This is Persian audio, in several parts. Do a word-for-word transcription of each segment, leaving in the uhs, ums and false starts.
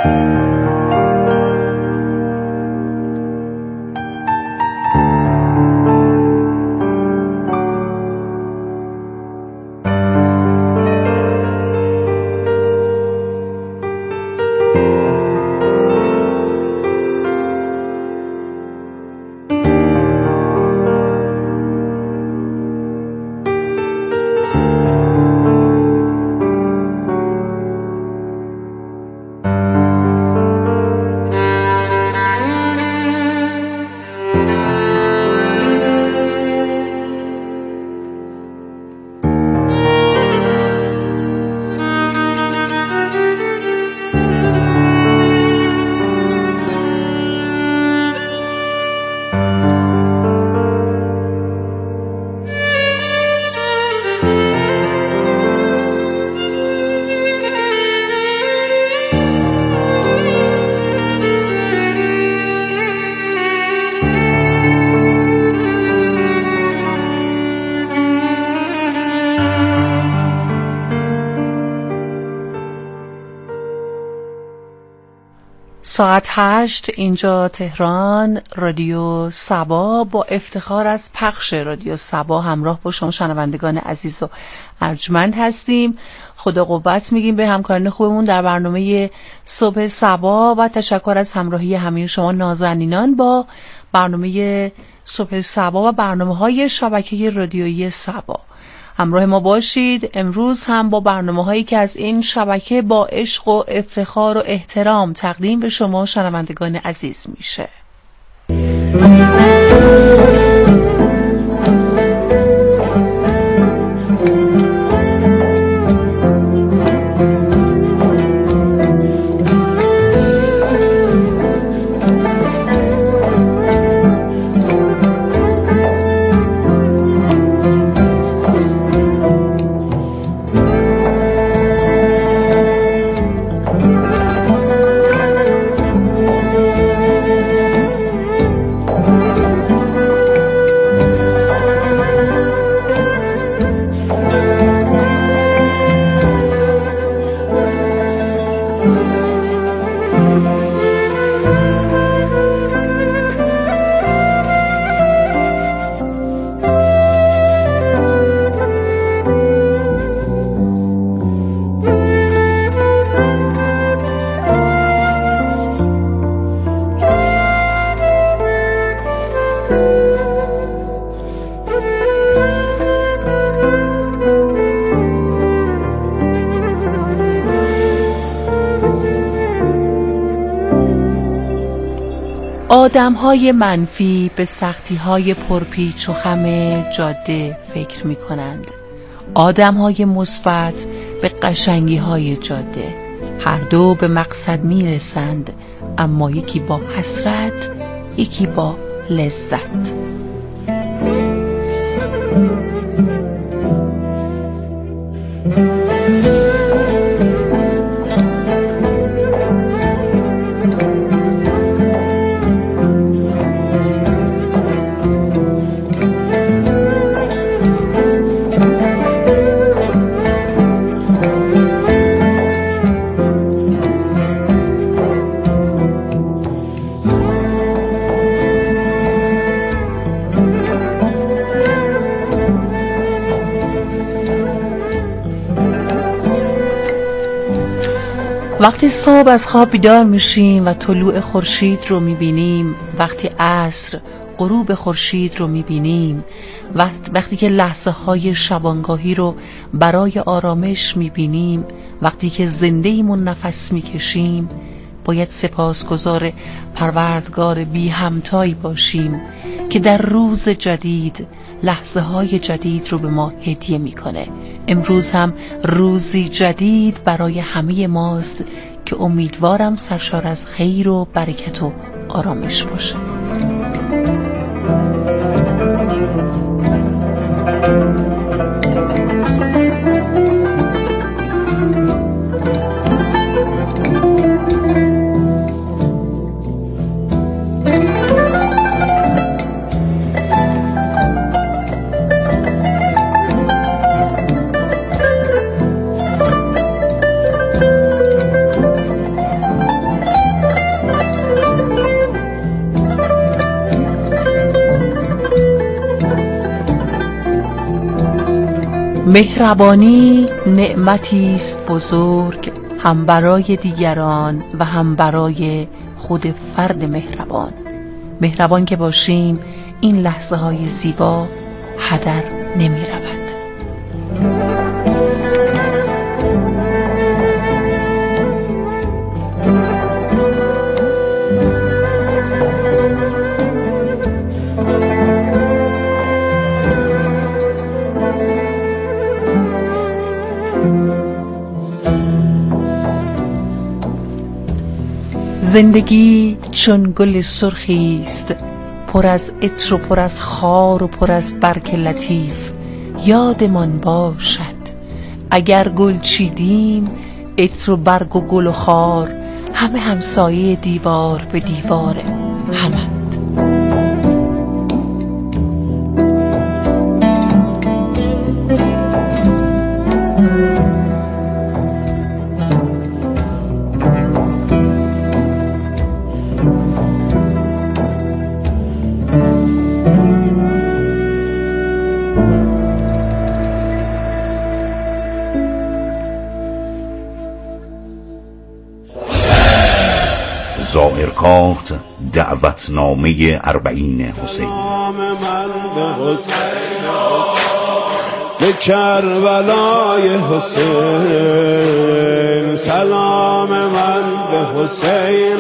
ساعت هشت اینجا تهران، رادیو صبا با افتخار از پخش رادیو صبا همراه با شما شنوندگان عزیز و ارجمند هستیم. خدا قوت میگیم به همکاران خوبمون در برنامه صبح صبا و تشکر از همراهی همه شما نازنینان با برنامه صبح صبا و برنامه‌های شبکه رادیویی صبا. همراه ما باشید. امروز هم با برنامه‌هایی که از این شبکه با عشق و افتخار و احترام تقدیم به شما شنوندگان عزیز میشه. آدم‌های منفی به سختی‌های پرپیچ و خم جاده فکر می‌کنند. آدم‌های مثبت به قشنگی‌های جاده. هر دو به مقصد می‌رسند، اما یکی با حسرت، یکی با لذت. وقتی صبح از خواب بیدار میشیم و طلوع خورشید رو میبینیم، وقتی عصر غروب خورشید رو میبینیم، وقت وقتی که لحظه های شبانگاهی رو برای آرامش میبینیم، وقتی که زنده ایمون نفس میکشیم، باید سپاسگزار پروردگار بی همتایی باشیم که در روز جدید لحظه های جدید رو به ما هدیه میکنه. امروز هم روزی جدید برای همه ماست که امیدوارم سرشار از خیر و برکت و آرامش باشه. مهربانی نعمتی است بزرگ، هم برای دیگران و هم برای خود فرد مهربان. مهربان که باشیم این لحظه های زیبا هدر نمی رود. زندگی چون گل سرخی است، پر از عطر و پر از خار و پر از برگ لطیف. یادمان باشد اگر گل چیدیم، عطر و برگ و گل و خار همه همسایه دیوار به دیوار همند. زائرکارت دعوتنامه اربعین حسین. سلام من به حسین، به کربلای حسین. سلام من به حسین.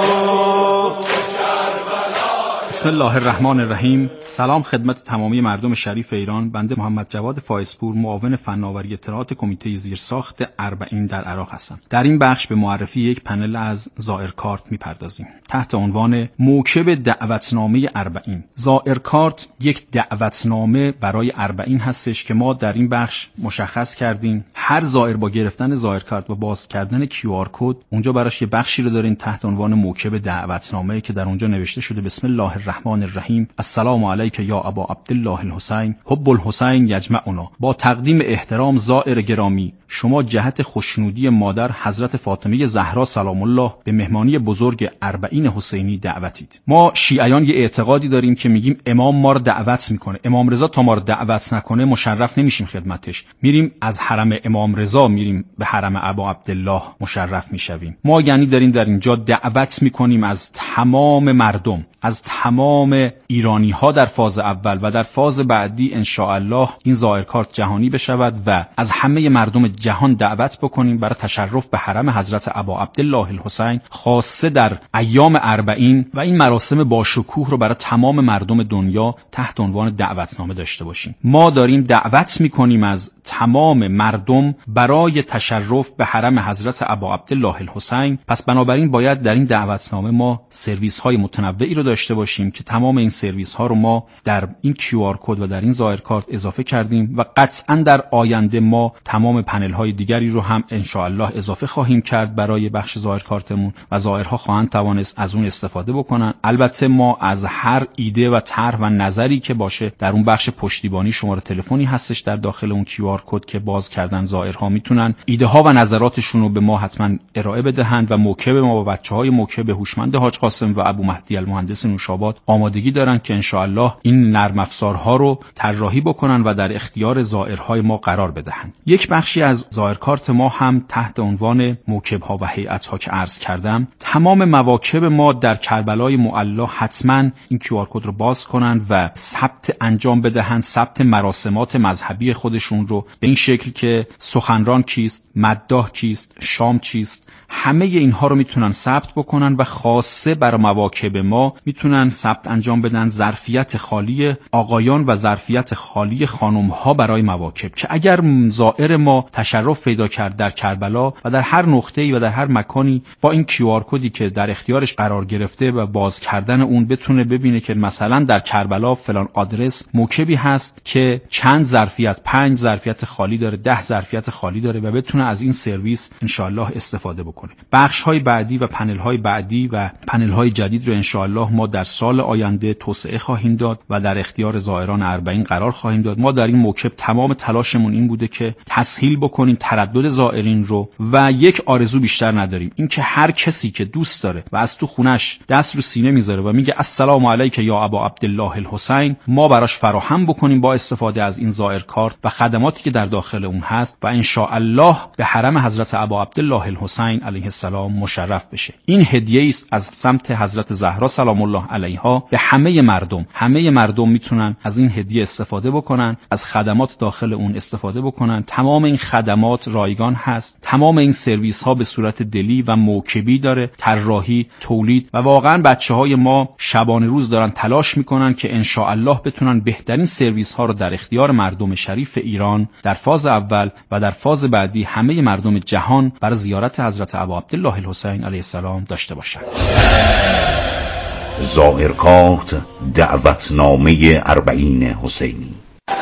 بسم الله الرحمن الرحیم. سلام خدمت تمامی مردم شریف ایران. بنده محمد جواد فائزپور، معاون فناوری اطلاعات کمیته زیرساخت اربعین در عراق هستم. در این بخش به معرفی یک پنل از زائرکارت میپردازیم تحت عنوان موکب دعوتنامه اربعین. زائرکارت یک دعوتنامه برای اربعین هستش که ما در این بخش مشخص کردیم هر زائر با گرفتن زائرکارت و باز کردن کیو آر کد اونجا براش یه بخشی رو دارین تحت عنوان موکب دعوتنامه که در اونجا نوشته شده بسم الله الرحمن الرحیم. السلام علیک یا ابا عبدالله الحسین، حب الحسین یجمعنا. با تقدیم احترام زائر گرامی، شما جهت خوشنودی مادر حضرت فاطمه زهرا سلام الله به مهمانی بزرگ اربعین حسینی دعوتید. ما شیعیان یه اعتقادی داریم که میگیم امام ما رو دعوت میکنه. امام رضا تا ما رو دعوت نکنه مشرف نمیشیم خدمتش. میریم از حرم امام رضا میریم به حرم ابا عبدالله مشرف میشویم. ما یعنی داریم در اینجا دعوت میکنیم از تمام مردم، از تمام ایرانی ها در فاز اول و در فاز بعدی ان شاء الله این زائرکارت جهانی بشود و از همه مردم جهان دعوت بکنیم برای تشرف به حرم حضرت ابا عبدالله الحسین، خاصه در ایام اربعین و این مراسم با شکوه رو برای تمام مردم دنیا تحت عنوان دعوتنامه داشته باشیم. ما داریم دعوت میکنیم از تمام مردم برای تشرف به حرم حضرت ابا عبدالله الحسین. پس بنابراین باید در این دعوتنامه ما سرویس های متنوعی رو داشته باشیم که تمام این سرویس ها رو ما در این کیو آر کد و در این زائرکارت اضافه کردیم و قطعا در آینده ما تمام پنل های دیگری رو هم ان شاء الله اضافه خواهیم کرد برای بخش زائرکارتمون و زائرها خواهند توانست از اون استفاده بکنن. البته ما از هر ایده و طرح و نظری که باشه در اون بخش پشتیبانی شماره تلفنی هستش در داخل اون کیو آر کد که باز کردن زائرها میتونن ایده ها و نظراتشون رو به ما حتما ارائه بدهند و موکب ما با بچهای موکب هوشمند حاج قاسم و ابو مهدی المهندس نوشاباد آمادگی دارن که ان شاء الله این نرم افزارها رو طراحی بکنن و در اختیار زائرهای ما قرار بدهند. یک بخشی از زائرکارت ما هم تحت عنوان موکب ها و هیئت ها که عرض کردم، تمام مواکب ما در کربلای معلا حتما این کیو آر کد رو باز کنن و ثبت انجام بدهند، ثبت مراسمات مذهبی خودشون رو به این شکل که سخنران کیست، مداح کیست، شام چیست، همه اینها رو میتونن ثبت بکنن و خاصه برای مواکب ما میتونن ثبت انجام بدن ظرفیت خالی آقایان و ظرفیت خالی خانم ها برای مواکب که اگر زائر ما تشرف پیدا کرد در کربلا و در هر نقطه‌ای و در هر مکانی با این کیو آر کدی که در اختیارش قرار گرفته و باز کردن اون بتونه ببینه که مثلا در کربلا فلان آدرس موکبی هست که چند ظرفیت، پنج ظرفیت خالی داره، ده ظرفیت خالی داره و بتونه از این سرویس ان شاء الله استفاده بکنه. میکنه. بخش های بعدی و پنل های بعدی و پنل های جدید رو انشاءالله ما در سال آینده توسعه خواهیم داد و در اختیار زائران اربعین قرار خواهیم داد. ما در این موکب تمام تلاشمون این بوده که تسهیل بکنیم تردد زائرین رو و یک آرزو بیشتر نداریم، این که هر کسی که دوست داره و از تو خونش دست رو سینه میذاره و میگه السلام علیک یا ابا عبدالله الحسین، ما براش فراهم بکنیم با استفاده از این زائر کارت و خدماتی که در داخل اون هست و ان شاء الله به حرم حضرت ابا عبدالله الحسین علیه السلام مشرف بشه. این هدیه است از سمت حضرت زهرا سلام الله علیها به همه مردم. همه مردم میتونن از این هدیه استفاده بکنن، از خدمات داخل اون استفاده بکنن. تمام این خدمات رایگان هست، تمام این سرویس ها به صورت دلی و موکبی داره، طراحی، تولید و واقعا بچهای ما شبانه روز دارن تلاش میکنن که ان شاء الله بتونن بهترین سرویس ها رو در اختیار مردم شریف ایران در فاز اول و در فاز بعدی همه مردم جهان برای زیارت حضرت ابا عبدالله الحسین علیه السلام داشته باشند. زائرکارت دعوتنامه اربعین حسینی.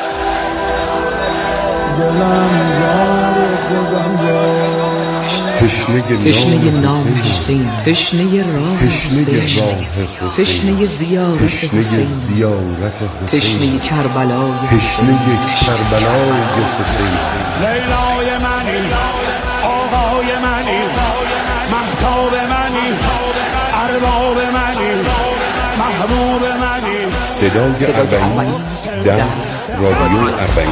تشنه نام حسین، تشنه راه حسین، تشنه زیارت حسین، تشنه کربلای تشنه کربلای حسین. لیلای منی، آقای منی، مهتاب منی، ارباب منی، محبوب منی. صدای اربعین در رادیو اربعین.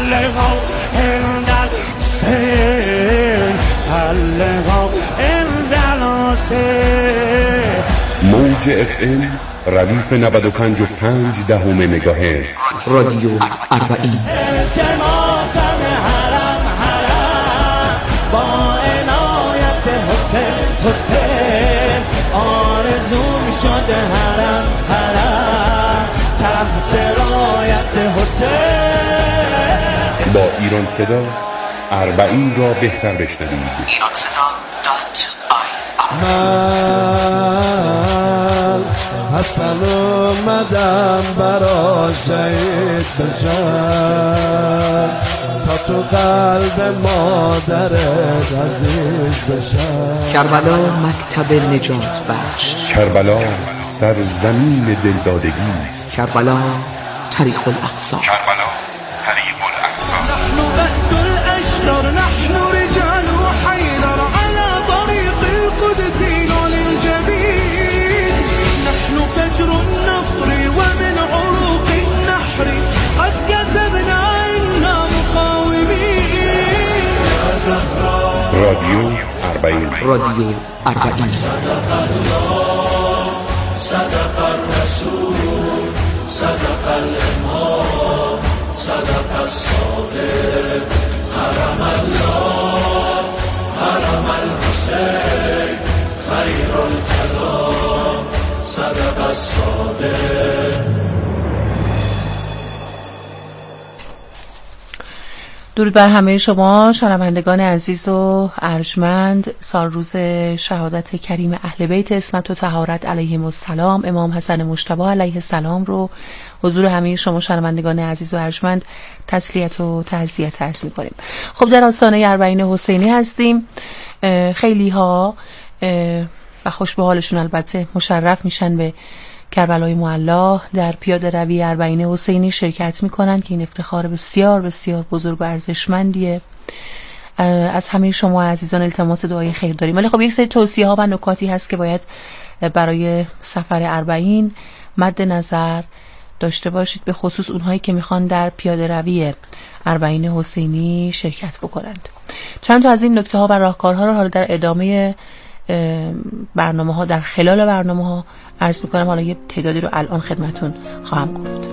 موج اف ام ردیف نود و پنج و پنج دهم مگاهرتز. رادیو اربعین. با عنایت حسین حسین آرزوم شده حرم حرم تحت رایت حسین. با ایران صدا اربعین را بهتر بشنوید. ایران صدا دات آی من حسن اومدم برا شهید بشم تا تو قلب مادرت عزیز بشم. کربلا مکتب نجات بخش. کربلا سرزمین دلدادگی است. کربلا طریق الاقصی. کربلا طریق الاقصی. نحن بأس الأشرار نحن رجال حيدر على طريق القدس للجبين. نحن فجر النصر ومن عروق النحر قد كسبنا إنا مقاومين. رادیو اربعین. رادیو اربعین. صدق الله صدق الرسول صدق الإمام صدق الصادق حرم الله حرم الحسين خير الكلام صدق الصادق. درود بر همه شما شنوندگان عزیز و ارجمند. سال روز شهادت کریم اهل بیت عصمت و طهارت علیهم السلام امام حسن مجتبی علیه السلام رو حضور همه شما شنوندگان عزیز و ارجمند تسلیت و تعزیت عرض می‌کنیم. خب در آستانه اربعین حسینی هستیم. خیلی ها و خوش به حالشون البته مشرف میشن به کربلای معلا در پیاده روی اربعین حسینی شرکت میکنن که این افتخار بسیار بسیار بزرگ و ارزشمندیه. از همه شما عزیزان التماس دعای خیر داریم. ولی خب یک سری توصیه ها و نکاتی هست که باید برای سفر اربعین مد نظر داشته باشید، به خصوص اونهایی که میخوان در پیاده روی اربعین حسینی شرکت بکنند. چند تا از این نکته ها و راهکارها رو حالا در ادامه برنامه ها در خلال برنامه ها عرض میکنم. حالا یه تعدادی رو الان خدمتون خواهم گفت.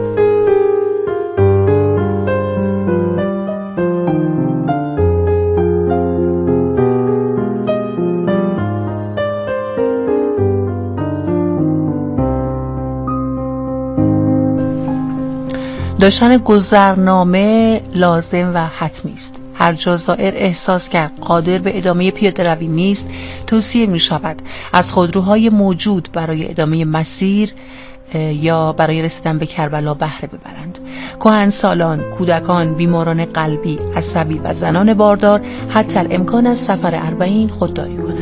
داشتن گذرنامه لازم و حتمی است. هر جا زائر احساس کرد قادر به ادامه پیاده روی نیست، توصیه می شود از خودروهای موجود برای ادامه مسیر یا برای رسیدن به کربلا بهره ببرند. کهنسالان، کودکان، بیماران قلبی، عصبی و زنان باردار حتی الامکان از سفر اربعین خودداری کنند.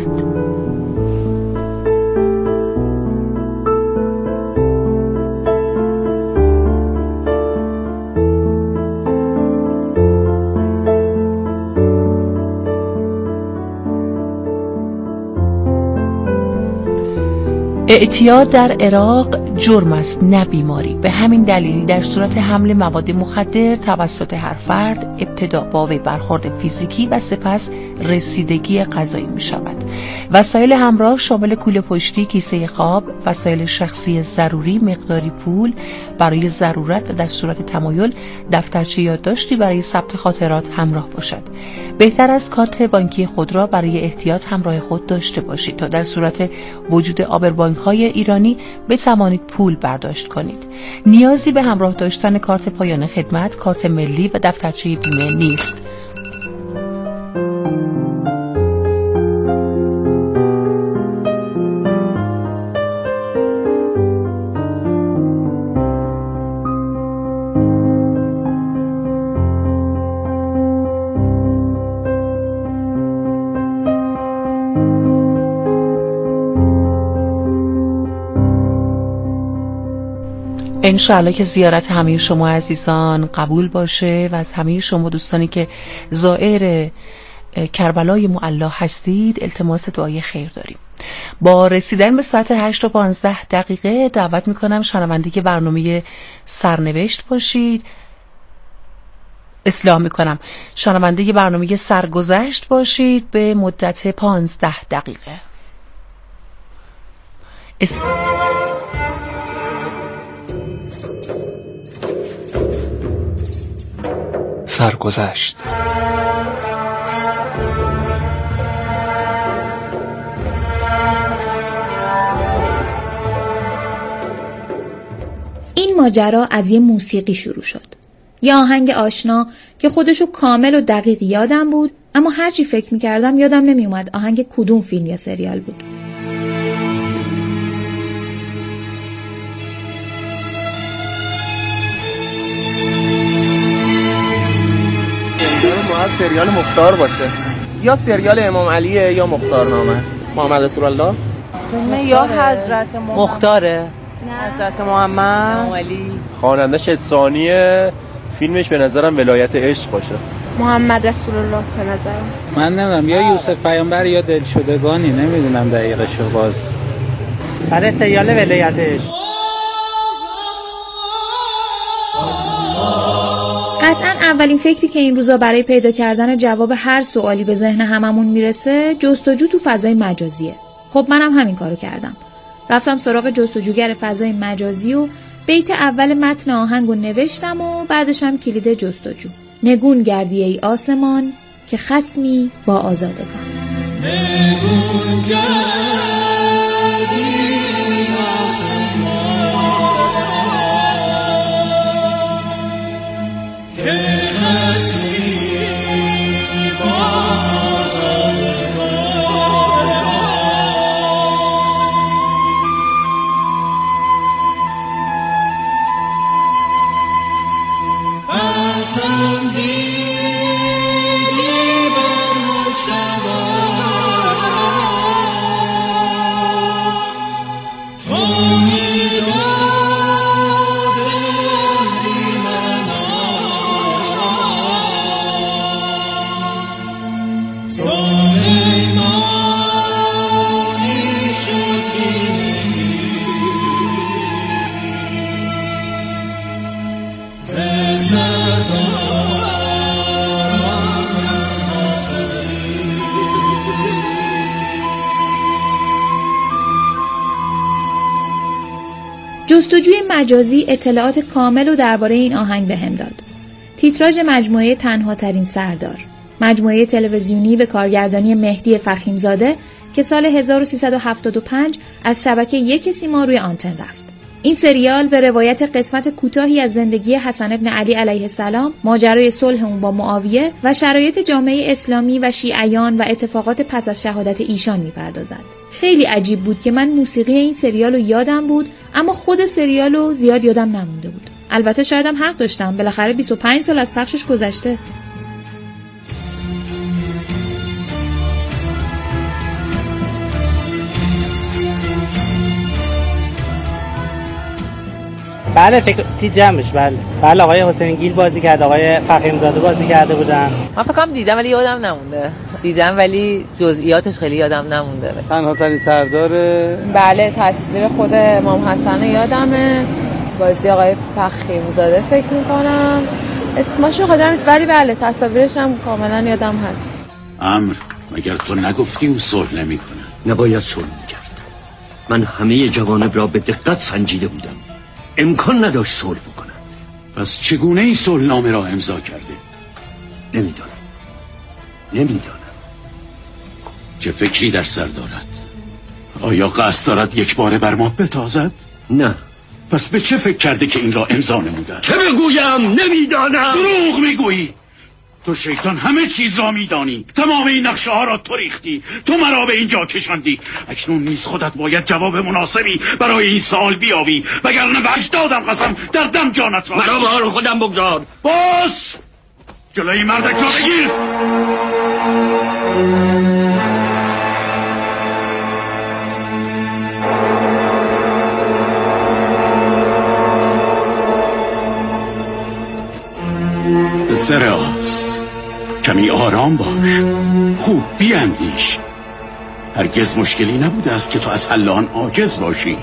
اعتیاد در عراق جرم است نه بیماری. به همین دلیل در صورت حمل مواد مخدر توسط هر فرد ابتدا با وی برخورد فیزیکی و سپس رسیدگی غذایی می شود. وسایل همراه شامل کوله پشتی، کیسه خواب، وسایل شخصی ضروری، مقداری پول برای ضرورت و در صورت تمایل دفترچه یادداشتی برای ثبت خاطرات همراه باشد. بهتر است کارت بانکی خود را برای احتیاط همراه خود داشته باشید تا در صورت وجود آبربانک های ایرانی بتوانید پول برداشت کنید. نیازی به همراه داشتن کارت پایان خدمت، کارت ملی و دفترچه بیمه نیست. انشاءالله که زیارت همه شما عزیزان قبول باشه و از همه شما دوستانی که زائر کربلای معلا هستید التماس دعای خیر داریم. با رسیدن به ساعت هشت و پانزده دقیقه دعوت میکنم شنونده برنامه سرنوشت باشید. اصلاح میکنم شنونده برنامه سرگذشت باشید به مدت پانزده دقیقه. اس... سرگذشت. این ماجرا از یه موسیقی شروع شد. یه آهنگ آشنا که خودشو کامل و دقیق یادم بود، اما هرچی فکر میکردم یادم نمیومد آهنگ کدوم فیلم یا سریال بود. سریال مختار باشه، یا سریال امام علیه یا مختارنامه است. محمد رسول الله یا حضرت محمد مختاره، حضرت محمد علی. خوانندش ثانیه، فیلمش به نظرم ولایت عشق باشه. محمد رسول الله به نظرم. من نمیدونم یا یوسف پیامبر یا دلشدگانی، نمیدونم دقیقشو. باز برای سریال ولایت عشق. قطعاً اولین فکری که این روزا برای پیدا کردن جواب هر سوالی به ذهن هممون میرسه جستجو تو فضای مجازیه. خب منم همین کارو کردم. رفتم سراغ جستجوگر فضای مجازی و بیت اول متن آهنگو نوشتم و بعدش هم کلید جستجو. نگون گردی ای آسمان که خصمی با آزادگان. نگون گردی جستجوی مجازی اطلاعات کامل و درباره این آهنگ بهم داد. تیتراژ مجموعه تنها ترین سردار، مجموعه تلویزیونی به کارگردانی مهدی فخیمزاده که سال هزار و سیصد و هفتاد و پنج از شبکه یک سیما روی آنتن رفت. این سریال به روایت قسمت کوتاهی از زندگی حسن ابن علی علیه السلام، ماجرای صلح اون با معاویه و شرایط جامعه اسلامی و شیعیان و اتفاقات پس از شهادت ایشان میپردازد. خیلی عجیب بود که من موسیقی این سریالو یادم بود اما خود سریالو زیاد یادم نمونده بود. البته شایدم حق داشتم، بالاخره بیست و پنج سال از پخشش گذشته. بله فکر دیدمش. بله بله آقای حسین گیل بازی کرد، آقای فخیمزاده بازی کرده بودن. من فکر کنم دیدم ولی یادم نمونده. دیدم ولی جزئیاتش خیلی یادم نمونده. تنها ترین سردار. بله تصویر خود امام حسن یادمه، بازی آقای فخیمزاده فکر میکنم، اسمشو خاطرم نیست ولی بله تصاویرش هم کاملا یادم هست. امر مگر تو نگفتی او صلح نمیکنه؟ نباید صلح میکرد. من همه جوانب را به دقت سنجیده بودم، امکان نداشت صلح بکنند. پس چگونه این صلحنامه را امضا کرده؟ نمیدانم نمیدانم چه فکری در سر دارد؟ آیا قصد دارد یک باره بر ما بتازد؟ نه. پس به چه فکر کرده که این را امضا نموده؟ چه بگویم؟ نمیدانم. دروغ میگویی. تو شیطان همه چیز را میدانی، تمام این نقشه ها را تو ریختی، تو مرا به اینجا کشاندی. اکنون نیز خودت باید جواب مناسبی برای این سوال بیابی، وگرنه بهش دادم قسم در دم جانت را مرا به حال خودم بگذار. باز جلوی مردک را بگیر. سراز کمی آرام باش، خوب بیاندیش. هرگز مشکلی نبوده است که تو از حل آن عاجز باشی.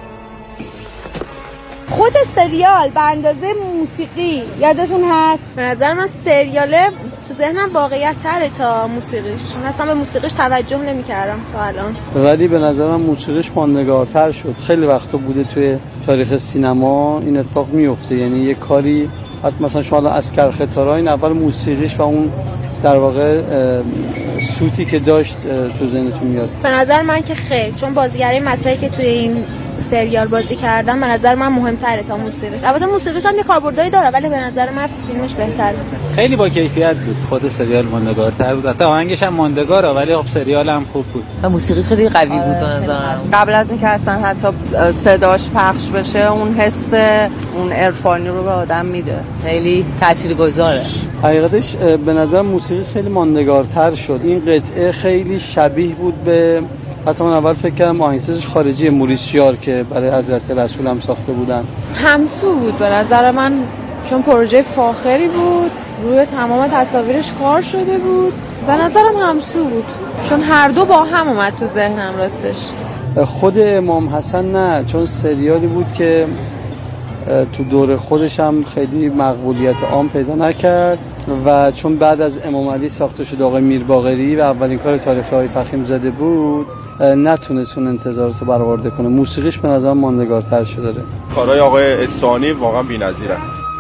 خود سریال به اندازه موسیقی یادتون هست؟ به نظر من سریاله تو ذهنم واقعیت تره تا موسیقیش، چون اصلا به موسیقیش توجه نمی کردم تا الان، ولی به نظر من موسیقیش ماندگارتر شد. خیلی وقتا بوده توی تاریخ سینما این اتفاق میفته، یعنی یه کاری حتی مثلا شما از کرختارا این اول موسیقیش و اون در واقع سوتی که داشت تو ذهنتون میاد. به نظر من که خیر، چون بازیگرای مطرحی که توی این سریال بازی کردن به نظر من مهمتره تا موسیقیش. البته موسیقیش هم یه کاربردی داره ولی به نظر من فیلمش بهتره. خیلی با کیفیت بود. خود سریال ماندگارتر بود. حتی آهنگش هم ماندگاره ولی خب سریال هم خوب بود. و موسیقیش خیلی قوی بود به نظر من. قبل از اینکه اصلا حتی صداش پخش بشه اون حس اون عرفانی رو به آدم میده. خیلی تاثیرگذاره. حقیقتش به نظر موسیقیش خیلی ماندگارتر شد. این قطعه خیلی شبیه بود به، حتی من اول فکر کردم آهنگسازش خارجی موریس جار که برای حضرت رسول هم ساخته بودن. همسو بود به نظر من، چون پروژه فاخری بود، روی تمام تصاویرش کار شده بود. به نظرم همسو بود چون هر دو با هم اومد تو ذهنم راستش. خود امام حسن نه، چون سریالی بود که تو دور خودش هم خیلی مقبولیت عام پیدا نکرد و چون بعد از امام علی ساخته شد آقای میر باقری و اولین کار تاریخی آقای فخیمزاده بود، نتونست اون انتظارات رو برآورده کنه. موسیقیش به نظر ماندگارتر شده. کارهای آقای اصفهانی واقعا بی‌نظیره.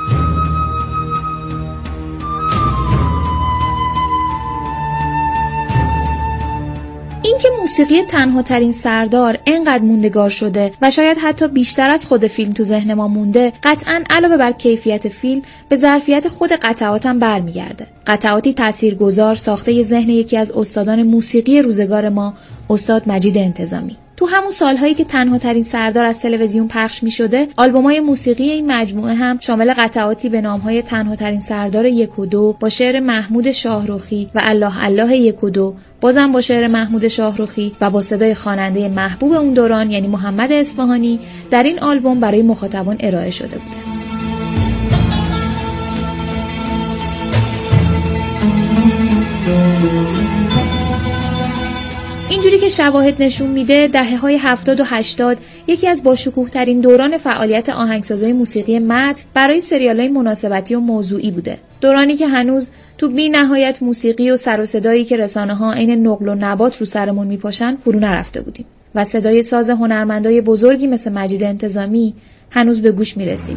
اینکه موسیقی تنها ترین سردار انقدر موندگار شده و شاید حتی بیشتر از خود فیلم تو ذهن ما مونده، قطعاً علاوه بر کیفیت فیلم به ظرفیت خود قطعات هم برمیگرده. قطعاتی تاثیرگذار ساخته ذهن یکی از استادان موسیقی روزگار ما، استاد مجید انتظامی. تو همون سالهایی که تنها ترین سردار از تلویزیون پخش می شده، آلبومای موسیقی این مجموعه هم شامل قطعاتی به نامهای تنها ترین سردار یک و دو با شعر محمود شاهرخی و الله الله یک و دو، بازم با شعر محمود شاهرخی و با صدای خواننده محبوب اون دوران یعنی محمد اصفهانی در این آلبوم برای مخاطبان ارائه شده بوده. اینجوری که شواهد نشون میده دهه‌های هفتاد و هشتاد یکی از باشکوه‌ترین دوران فعالیت آهنگسازای موسیقی متن برای سریال‌های مناسبتی و موضوعی بوده. دورانی که هنوز تو بی نهایت موسیقی و سر و صدایی که رسانه‌ها عین نقل و نبات رو سرمون میپاشن فرو نرفته بودیم و صدای ساز هنرمندای بزرگی مثل مجید انتظامی هنوز به گوش میرسید.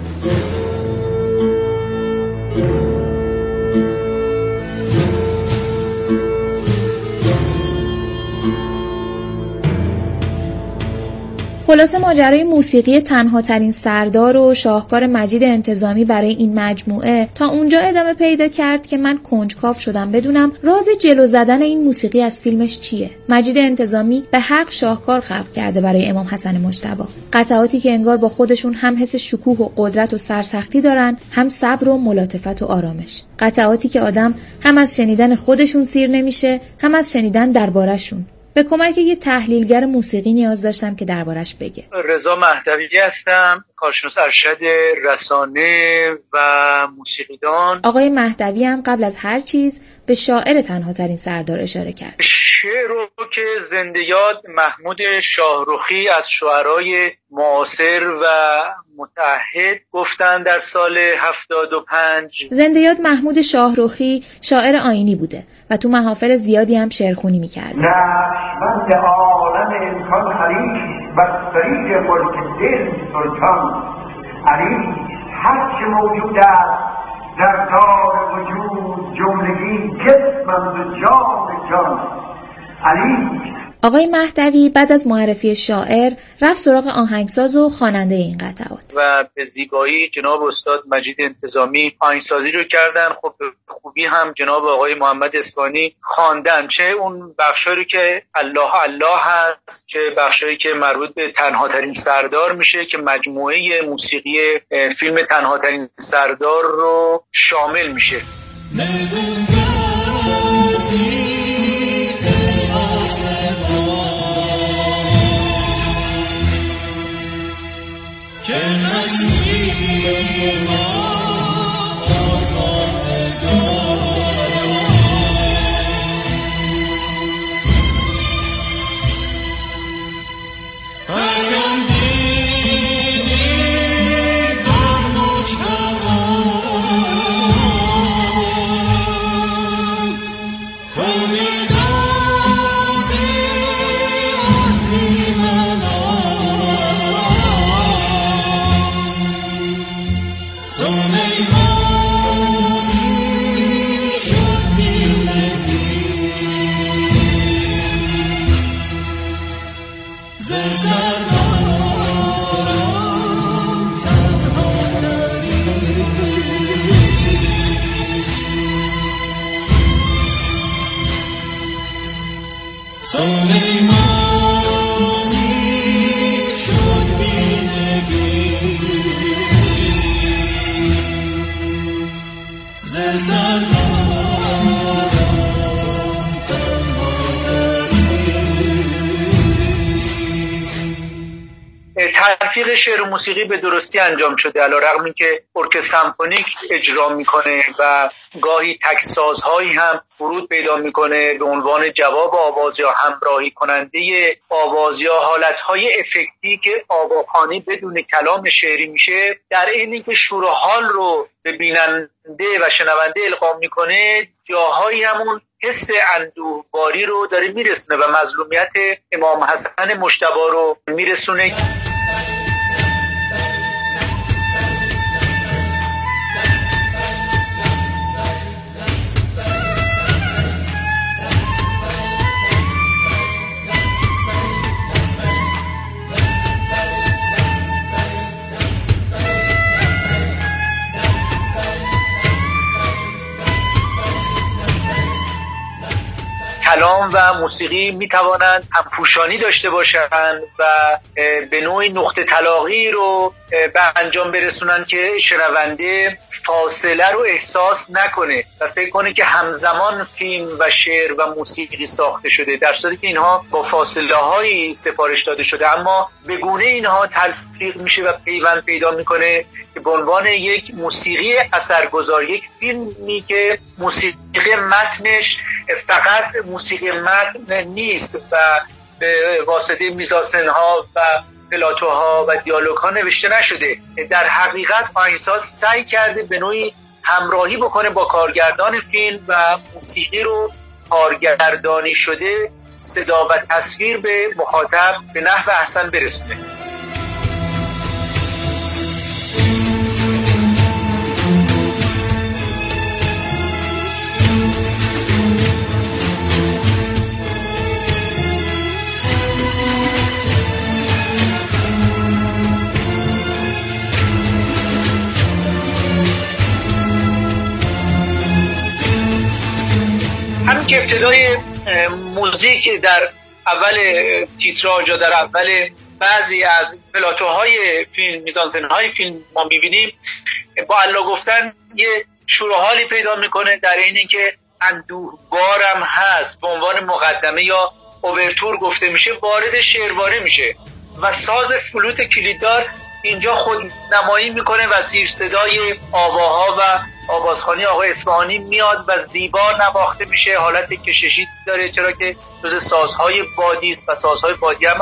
خلاصه ماجرای موسیقی تنها ترین سردار و شاهکار مجید انتظامی برای این مجموعه تا اونجا ادامه پیدا کرد که من کنجکاو شدم بدونم راز جلو زدن این موسیقی از فیلمش چیه. مجید انتظامی به حق شاهکار خلق کرده برای امام حسن مجتبی، قطعاتی که انگار با خودشون هم حس شکوه و قدرت و سرسختی دارن، هم صبر و ملاطفت و آرامش. قطعاتی که آدم هم از شنیدن خودشون سیر نمیشه، هم از شنیدن درباره‌شون. به کمک یه تحلیلگر موسیقی نیاز داشتم که دربارش بگه. رضا مهدوی هستم، کارشناس ارشد رسانه و موسیقیدان. آقای مهدوی هم قبل از هر چیز به شاعر تنها ترین سردار اشاره کرد. شعر رو که زنده یاد محمود شاهرخی از شاعرای معاصر و متعهد گفتن در سال هفتاد و پنج. زنده یاد محمود شاهرخی شاعر آیینی بوده و تو محافل زیادی هم شعرخوانی می‌کرد. نقشبند عالم امکان حریف و سریع ملک دل سلطان علی هر چه موجود است در دار وجود جملگی جسمم و جان جان علی. آقای مهدوی بعد از معرفی شاعر رفت سراغ آهنگساز و خواننده این قطعات و به زیبایی جناب استاد مجید انتظامی آهنگسازی رو کردن. خب به خوبی هم جناب آقای محمد اسفانی خواندن، چه اون بخشایی که الله الله هست، چه بخشایی که مربوط به تنها ترین سردار میشه که مجموعه موسیقی فیلم تنها ترین سردار رو شامل میشه. که خستی ما تلفیق شعر و موسیقی به درستی انجام شده، علیرغم اینکه ارکستر سمفونیک اجرا میکنه و گاهی تکسازهایی هم ورود پیدا میکنه به عنوان جواب آواز یا همراهی کننده آواز یا حالتهای افکتی که آواخوانی بدون کلام شعری میشه، در این اینکه شور و حال رو به بیننده و شنونده القا میکنه، جاهایی همون حس اندوهباری رو داره میرسونه و مظلومیت امام حسن مجتبی رو میرسونه. کلام و موسیقی می توانند همپوشانی داشته باشند و به نوعی نقطه تلاقی رو به انجام برسونن که شنونده فاصله رو احساس نکنه و فکر کنه که همزمان فیلم و شعر و موسیقی ساخته شده، در صورتی که اینها با فاصله هایی سفارش داده شده، اما به گونه اینها تلفیق میشه و پیوند پیدا میکنه که به عنوان یک موسیقی اثرگذار، یک فیلمی که موسیقی متنش فقط موسیقی متن نیست و به واسطه میزانسن ها و پلاتوها و دیالوگ ها نوشته نشده، در حقیقت آهنگساز سعی کرده به نوعی همراهی بکنه با کارگردان فیلم و موسیقی رو کارگردانی شده صدا و تصویر به مخاطب به نحو احسن برسونه. همون که ابتدای موزیک در اول تیتراژ یا در اول بعضی از پلاتوهای فیلم، میزانسن‌های فیلم ما می‌بینیم، با الله گفتن یه شور و حالی پیدا میکنه، در این اینکه اندوهبارم هست به عنوان مقدمه یا اوورتور گفته میشه، وارد شعرواره میشه و ساز فلوت کلیددار اینجا خود نمایی میکنه و زیر صدای آواها و آوازخوانی آقای اصفهانی میاد و زیبا نواخته میشه. حالت کششی داره چرا که جز سازهای بادی است و سازهای بادی هم